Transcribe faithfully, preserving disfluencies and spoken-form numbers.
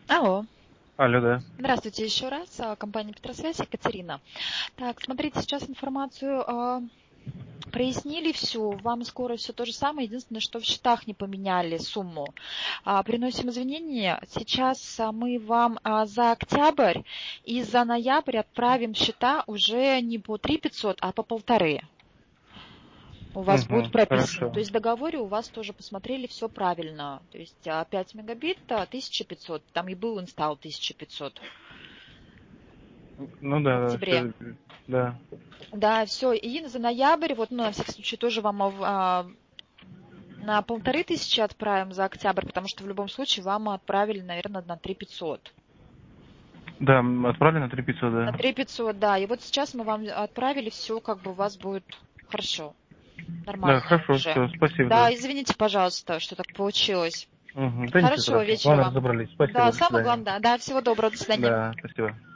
Алло. Алло, да. Здравствуйте еще раз. А, Компания Петросвязь, Екатерина. Так, смотрите, сейчас информацию а, прояснили всю. Вам скоро все то же самое. Единственное, что в счетах не поменяли сумму. А, Приносим извинения. Сейчас а, мы вам а, за октябрь и за ноябрь отправим счета уже не по три пятьсот, а по полторы. У вас будет Угу, прописано. То хорошо. есть в договоре у вас тоже посмотрели все правильно. То есть а, пять мегабит а, тысяча пятьсот. Там и был инсталл тысяча пятьсот. Ну В да, да, октябре. все, да. Да, все. И за ноябрь, вот, ну, на всякий случай, тоже вам а, на полторы тысячи отправим за октябрь, потому что в любом случае вам отправили, наверное, на три пятьсот. Да, м, отправили на три пятьсот, На да. три пятьсот, да. И вот сейчас мы вам отправили, все как бы у вас будет хорошо, Да, нормально хорошо, уже. все, спасибо, да. Да, извините, пожалуйста, что так получилось. Угу. Да ничего Хорошего страшного. вечера Главное, вам. разобрались. Да, Спасибо, до самое свидания. главное, да, всего доброго, до свидания. Да, спасибо.